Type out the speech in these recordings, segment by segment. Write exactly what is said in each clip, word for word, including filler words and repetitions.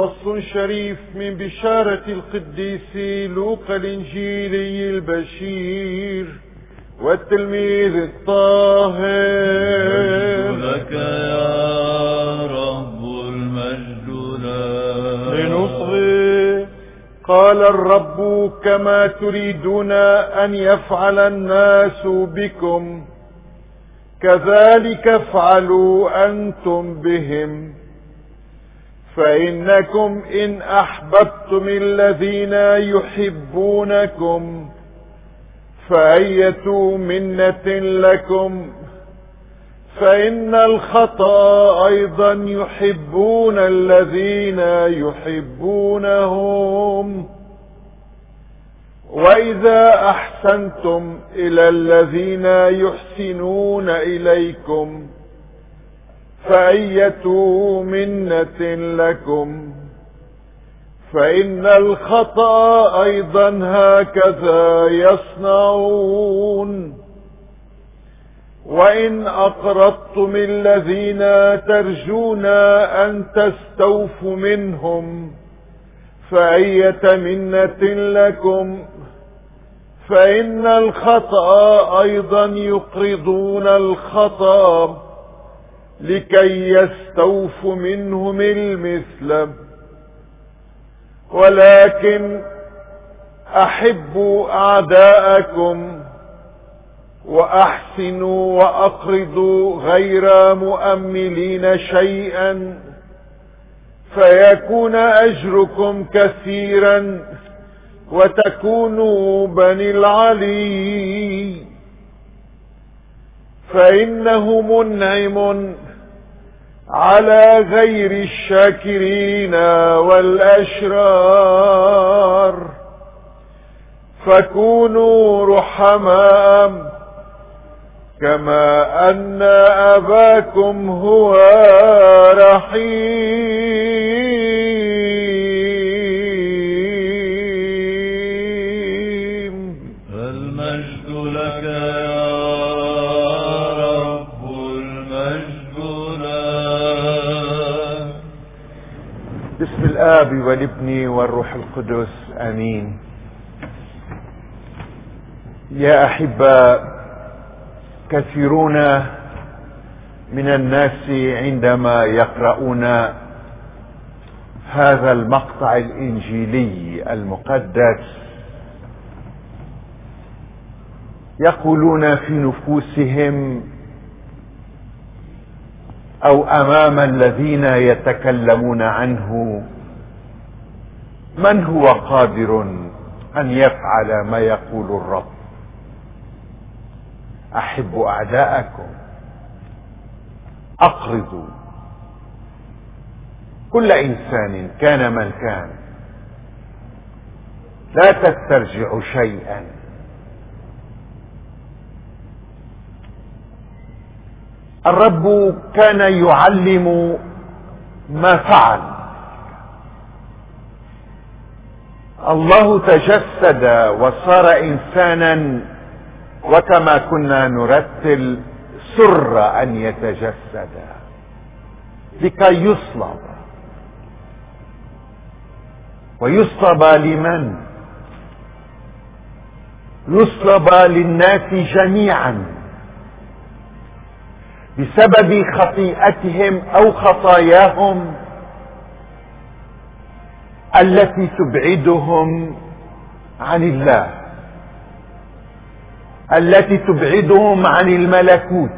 فصل شريف من بشارة القديس لوقا الإنجيلي البشير والتلميذ الطاهر. لك يا رب المجد لك. لنصغي. قال الرب: كما تريدون أن يفعل الناس بكم كذلك افعلوا أنتم بهم. فإنكم إن أحببتم الذين يحبونكم فأية منة لكم، فإن الخطأ أيضا يحبون الذين يحبونهم. وإذا أحسنتم إلى الذين يحسنون إليكم فأية منة لكم، فإن الخطأ أيضا هكذا يصنعون. وإن أقرضتم الذين ترجون أن تستوفوا منهم فأية منة لكم، فإن الخطأ أيضا يقرضون الخطأ لكي يستوفوا منهم المثل. ولكن أحبوا أعداءكم وأحسنوا وأقرضوا غير مؤملين شيئا، فيكون أجركم كثيرا وتكونوا بني العلي، فإنه منعم على غير الشاكرين والأشرار. فكونوا رحماء كما أن أباكم هو رحيم. المجد لك يا رب المجد لك. بسم الآب والابن والروح القدس، آمين. يا أحبة، كثيرون من الناس عندما يقرؤون هذا المقطع الإنجيلي المقدس يقولون في نفوسهم أو أمام الذين يتكلمون عنه: من هو قادر أن يفعل ما يقول الرب؟ أحبوا أعداءكم، أقرضوا. كل إنسان كان من كان، لا تسترجعوا شيئا. الرب كان يعلم ما فعل. الله تجسد وصار إنسانا، وكما كنا نرتل: سر أن يتجسد لكي يصلب. ويصلب لمن؟ يصلب للناس جميعا بسبب خطيئتهم أو خطاياهم التي تبعدهم عن الله، التي تبعدهم عن الملكوت،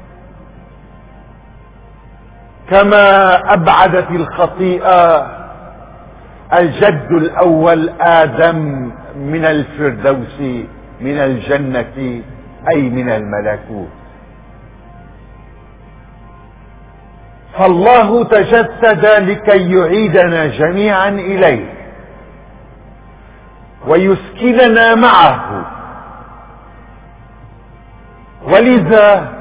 كما أبعدت الخطيئة الجد الأول آدم من الفردوس، من الجنة، أي من الملكوت. فالله تجسد لكي يعيدنا جميعا إليه ويسكننا معه. ولذا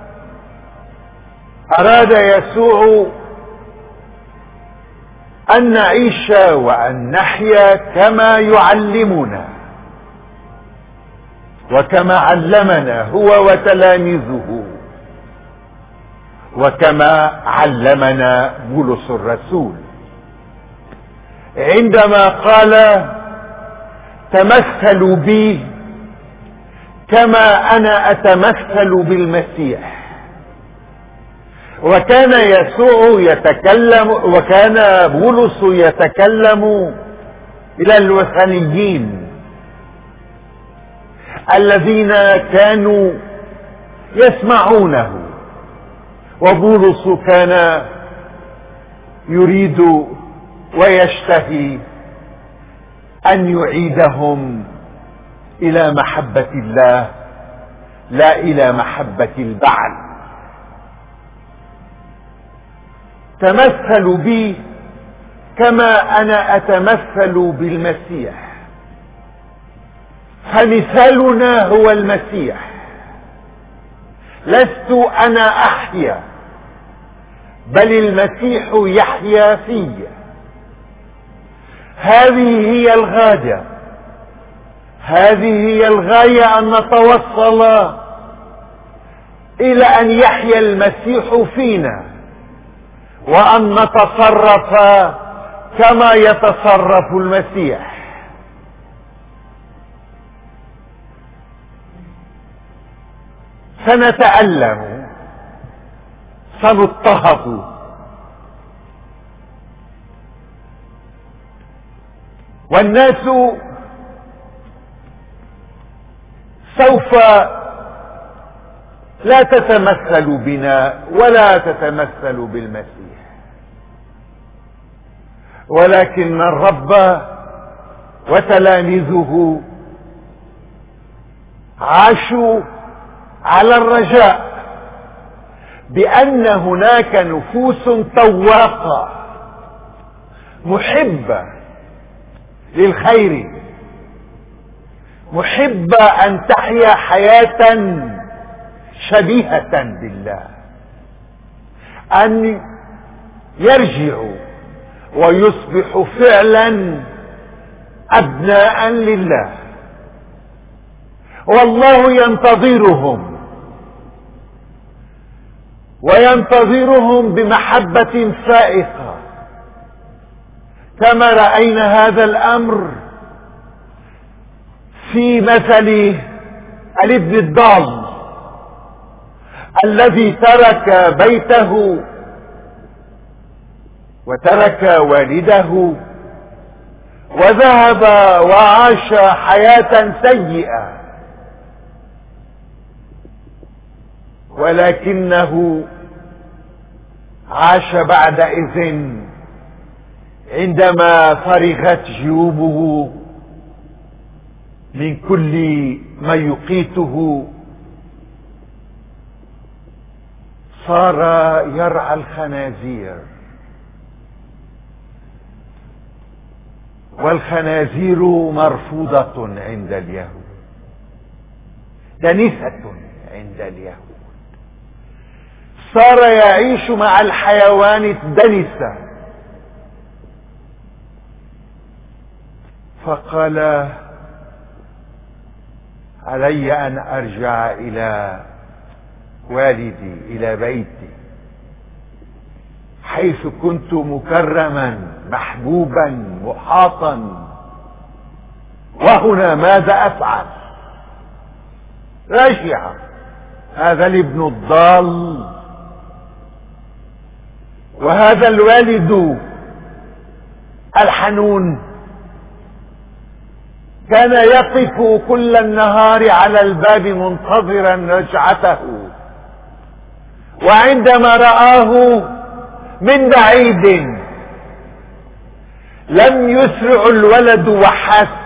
أراد يسوع أن نعيش وأن نحيا كما يعلمنا وكما علمنا هو وتلاميذه، وكما علمنا بولس الرسول. عندما قال تمثلوا بي كما أنا أتمثل بالمسيح. وكان يسوع يتكلم، وكان بولس يتكلم إلى الوثنيين الذين كانوا يسمعونه، وبولس كان يريد ويشتهي أن يعيدهم إلى محبة الله لا إلى محبة البعل. تمثلوا بي كما أنا أتمثل بالمسيح. فمثالنا هو المسيح. لست أنا أحيا بل المسيح يحيا في. هذه هي الغاية، هذه هي الغاية، أن نتوصل إلى أن يحيا المسيح فينا، وأن نتصرف كما يتصرف المسيح. سنتألم، سنضطهد، والناس سوف لا تتمثل بنا ولا تتمثل بالمسيح، ولكن الرب وتلاميذه عاشوا على الرجاء بأن هناك نفوس طواقة محبة للخير، محبة أن تحيا حياة شبيهة بالله، أن يرجعوا ويصبحوا فعلا أبناء لله. والله ينتظرهم، وينتظرهم بمحبة فائقة، كما رأينا هذا الأمر في مثل الابن الضال الذي ترك بيته وترك والده وذهب وعاش حياة سيئة، ولكنه عاش بعدئذ عندما فرغت جيوبه من كل ما يقيته، صار يرعى الخنازير، والخنازير مرفوضة عند اليهود، دنسة عند اليهود. صار يعيش مع الحيوان الدنسة، فقال علي أن أرجع إلى والدي، إلى بيتي، حيث كنت مكرما محبوبا محاطا، وهنا ماذا أفعل؟ رجع هذا الابن الضال، وهذا الوالد الحنون كان يقف كل النهار على الباب منتظرا رجعته، وعندما رآه من بعيد لم يسرع الولد وحس،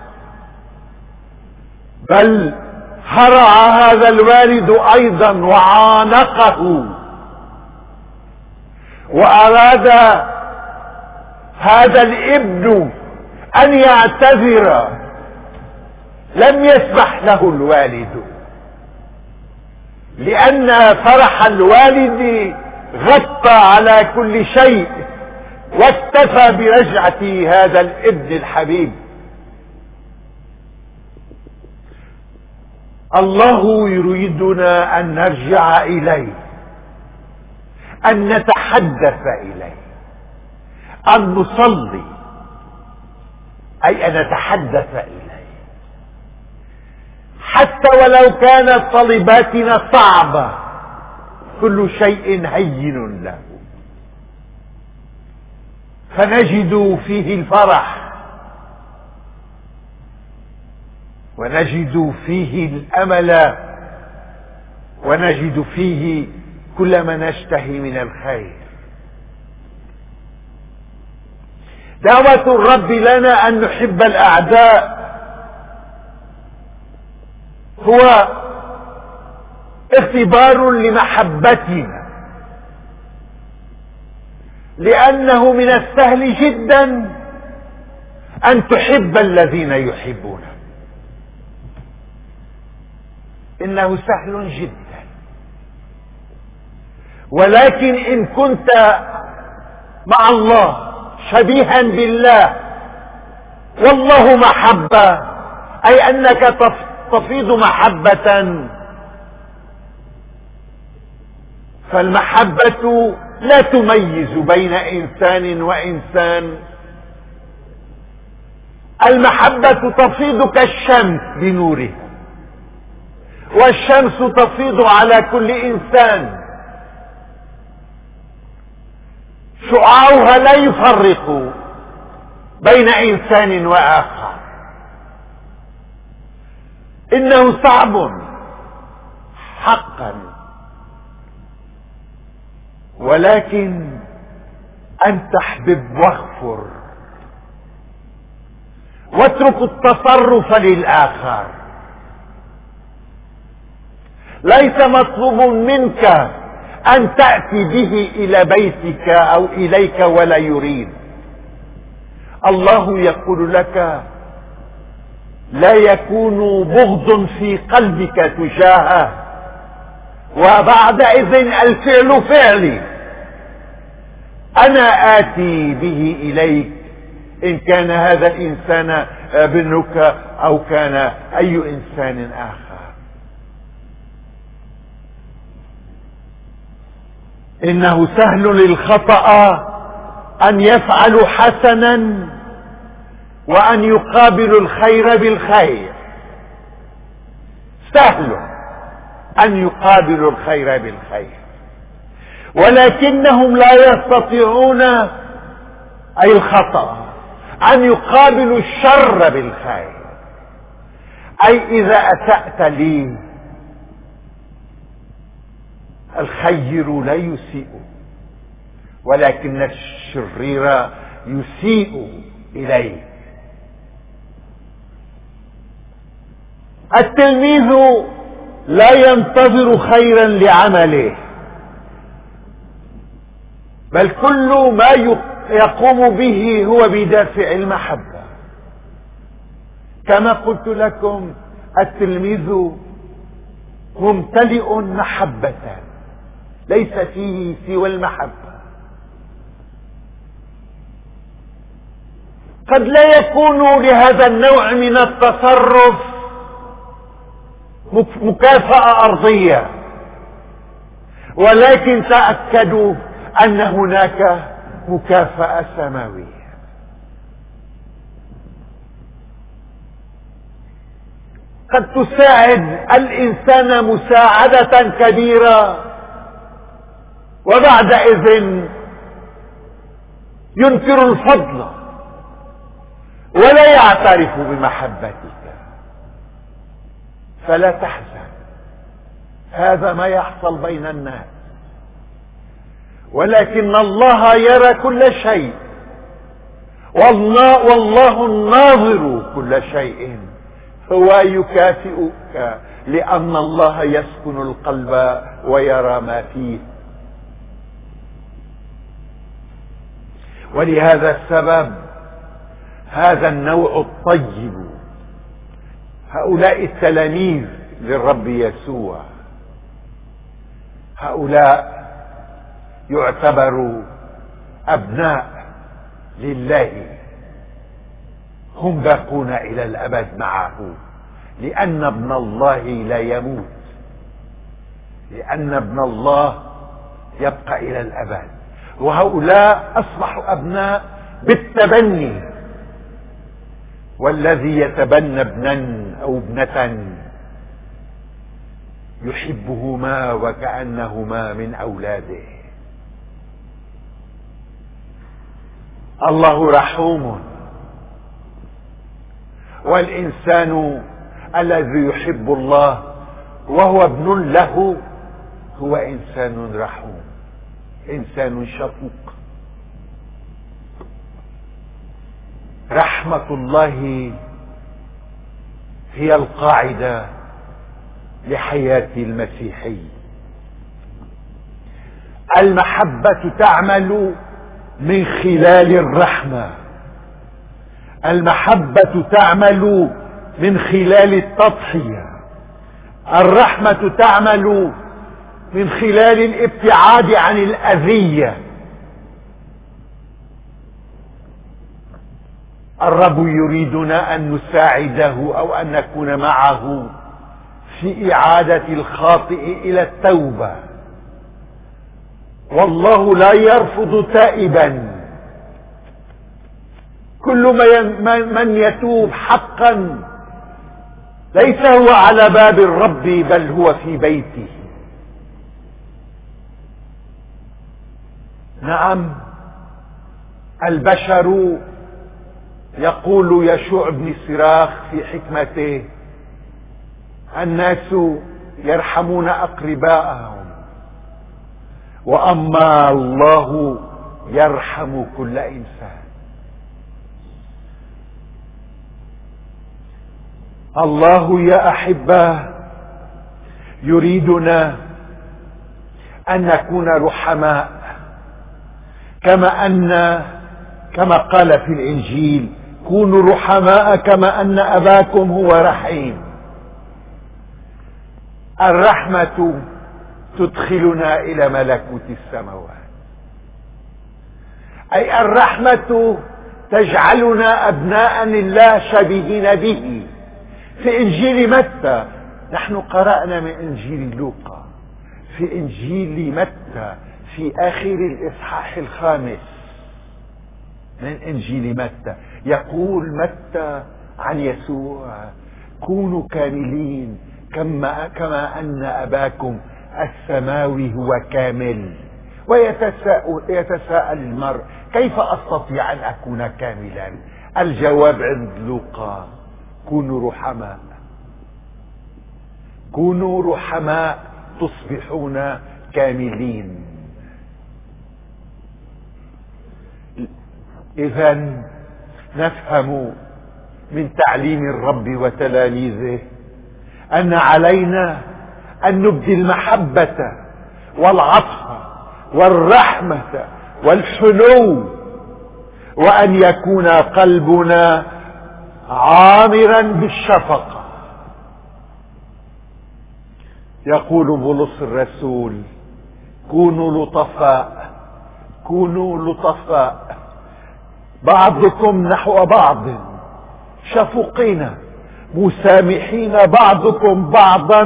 بل هرع هذا الوالد أيضا وعانقه، وأراد هذا الابن أن يعتذر، لم يسمح له الوالد، لأن فرح الوالد غطى على كل شيء واكتفى برجعة هذا الابن الحبيب. الله يريدنا أن نرجع إليه، أن نتحدث إليه، أن نصلي، أي أن نتحدث إليه، حتى ولو كانت طلباتنا صعبة كل شيء هين له، فنجد فيه الفرح ونجد فيه الأمل ونجد فيه كل ما نشتهي من الخير. دعوة الرب لنا أن نحب الأعداء هو اختبار لمحبتنا، لأنه من السهل جدا أن تحب الذين يحبونك، إنه سهل جدا. ولكن إن كنت مع الله شبيها بالله والله محبة، أي أنك تفيض محبة، فالمحبة لا تميز بين إنسان وإنسان. المحبة تفيض كالشمس بنورها، والشمس تفيض على كل إنسان، شعاعها لا يفرق بين إنسان وآخر. إنه صعب حقا، ولكن أن تحبب واغفر واترك التصرف للآخر. ليس مطلوب منك أن تأتي به إلى بيتك أو إليك ولا يريد. الله يقول لك لا يكون بغض في قلبك تجاهه وبعدئذ الفعل فعلي، أنا آتي به إليك إن كان هذا الإنسان ابنك أو كان أي إنسان آخر. إنه سهل للخطأ أن يفعل حسنا وأن يقابل الخير بالخير، سهل أن يقابل الخير بالخير، ولكنهم لا يستطيعون أي الخطأ أن يقابلوا الشر بالخير. أي إذا أسأت لي الخير لا يسيء، ولكن الشرير يسيء إليك. التلميذ لا ينتظر خيرا لعمله، بل كل ما يقوم به هو بدافع المحبة. كما قلت لكم التلميذ ممتلئ محبة، ليس فيه سوى المحبة. قد لا يكون لهذا النوع من التصرف مكافأة أرضية، ولكن تأكدوا أن هناك مكافأة سماوية. قد تساعد الإنسان مساعدة كبيرة وبعدئذ ينكر الفضل ولا يعترف بمحبتك، فلا تحزن، هذا ما يحصل بين الناس، ولكن الله يرى كل شيء، والله, والله الناظر كل شيء، هو يكافئك لأن الله يسكن القلب ويرى ما فيه. ولهذا السبب هذا النوع الطيب، هؤلاء التلاميذ للرب يسوع، هؤلاء يعتبروا أبناء لله، هم باقون إلى الأبد معه، لأن ابن الله لا يموت، لأن ابن الله يبقى إلى الأبد. وهؤلاء أصبحوا أبناء بالتبني، والذي يتبنى ابنا أو ابنة يحبهما وكأنهما من أولاده. الله رحوم، والإنسان الذي يحب الله وهو ابن له هو إنسان رحوم، إنسان شفوق. رحمة الله هي القاعدة لحياة المسيحي. المحبة تعمل من خلال الرحمة، المحبة تعمل من خلال التضحية، الرحمة تعمل من خلال الابتعاد عن الأذية. الرب يريدنا أن نساعده أو أن نكون معه في إعادة الخاطئ إلى التوبة، والله لا يرفض تائبا. كل من يتوب حقا ليس هو على باب الرب بل هو في بيته. نعم، البشر يقول يشوع بن صراخ في حكمته: الناس يرحمون أقرباءهم، وأما الله يرحم كل إنسان. الله يا أحبة يريدنا أن نكون رحماء، كما أن كما قال في الإنجيل: كونوا رحماء كما أن أباكم هو رحيم. الرحمة تدخلنا إلى ملكوت السماوات، أي الرحمة تجعلنا أبناء لله شبيهين به. في إنجيل متى، نحن قرأنا من إنجيل لوقا، في إنجيل متى في آخر الإصحاح الخامس من إنجيل متى يقول متى عن يسوع: كونوا كاملين كما, كما أن أباكم السماوي هو كامل. ويتساءل يتساءل المرء: كيف أستطيع أن أكون كاملا؟ الجواب عند لوقا: كونوا رحماء، كونوا رحماء تصبحون كاملين. إذن نفهم من تعليم الرب وتلاميذه أن علينا أن نبدي المحبة والعطف والرحمة والحنو، وأن يكون قلبنا عامرا بالشفقة. يقول بولس الرسول: كونوا لطفاء، كونوا لطفاء بعضكم نحو بعض، شفوقين مسامحين بعضكم بعضا،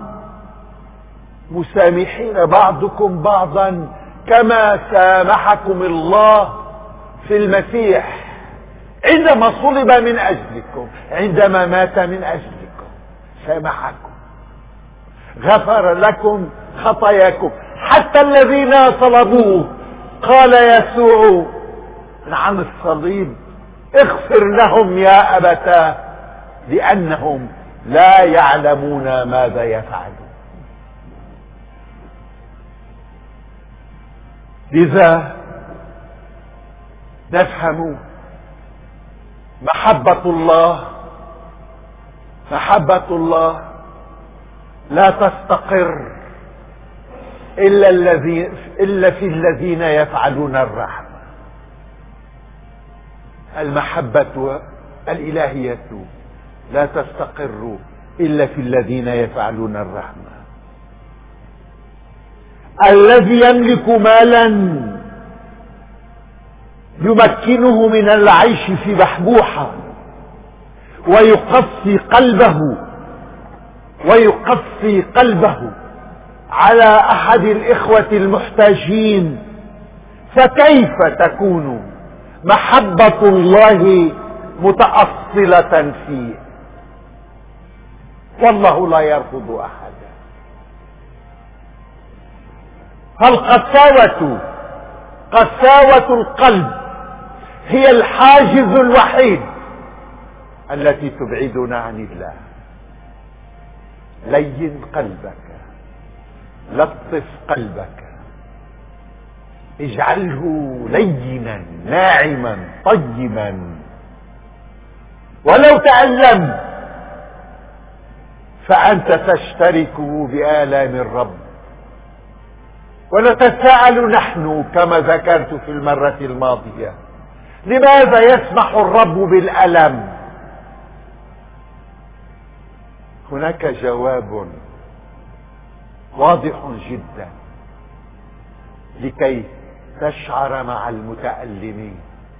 مسامحين بعضكم بعضا كما سامحكم الله في المسيح عندما صلب من أجلكم، عندما مات من أجلكم، سامحكم، غفر لكم خطاياكم. حتى الذين صلبوه قال يسوع عن الصليب: اغفر لهم يا أبتاه لأنهم لا يعلمون ماذا يفعلون. لذا نفهم محبة الله، محبة الله لا تستقر إلا الذي إلا في الذين يفعلون الرحمة. المحبة الإلهية لا تستقر إلا في الذين يفعلون الرحمة. الذي يملك مالا يمكنه من العيش في بحبوحة ويقسي قلبه ويقسي قلبه على أحد الإخوة المحتاجين، فكيف تكون محبة الله متأصلة فيه، والله لا يرفض أحدا. فالقساوة قساوة القلب هي الحاجز الوحيد التي تبعدنا عن الله. لين قلبك، لطف قلبك، اجعله لينا ناعما طيبا. ولو تألم فأنت تشتركه بآلام الرب. ونتساءل نحن كما ذكرت في المرة الماضية، لماذا يسمح الرب بالألم؟ هناك جواب واضح جدا، لكي تشعر مع المتألمين،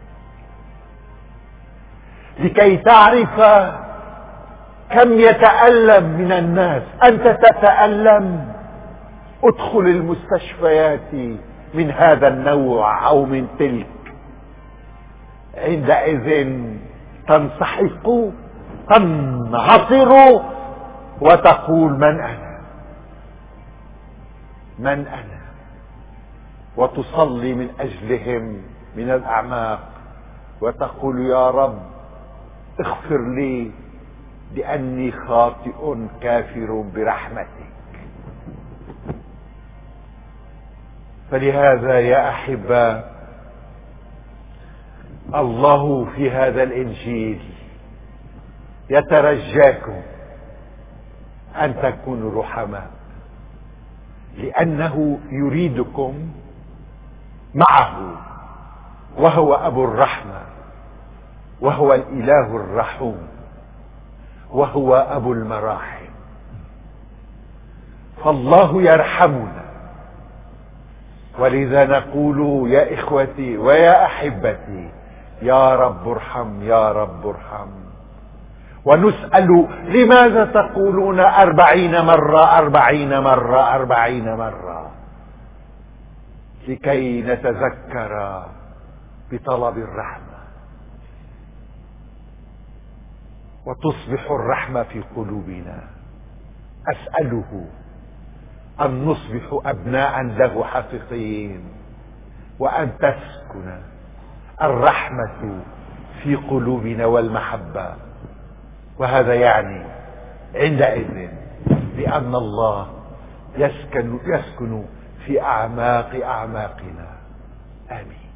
لكي تعرف كم يتألم من الناس. أنت تتألم، ادخل المستشفيات من هذا النوع أو من تلك، عندئذ تنسحق تنعصر وتقول من أنا من أنا وتصلي من أجلهم من الأعماق وتقول يا رب اغفر لي لأني خاطئ كافر برحمتك. فلهذا يا أحبة، الله في هذا الإنجيل يترجاكم أن تكونوا رحماء، لأنه يريدكم معه، وهو أبو الرحمة، وهو الإله الرحوم، وهو أبو المراحم. فالله يرحمنا، ولذا نقول يا إخوتي ويا أحبتي يا رب ارحم يا رب ارحم. ونسأل لماذا تقولون أربعين مرة أربعين مرة أربعين مرة؟ لكي نتذكر بطلب الرحمة، وتصبح الرحمة في قلوبنا. أسأله أن نصبح أبناء له حقيقيين، وأن تسكن الرحمة في قلوبنا والمحبة. وهذا يعني عندئذ بأن الله يسكن يسكن في أعماق أعماقنا. آمين.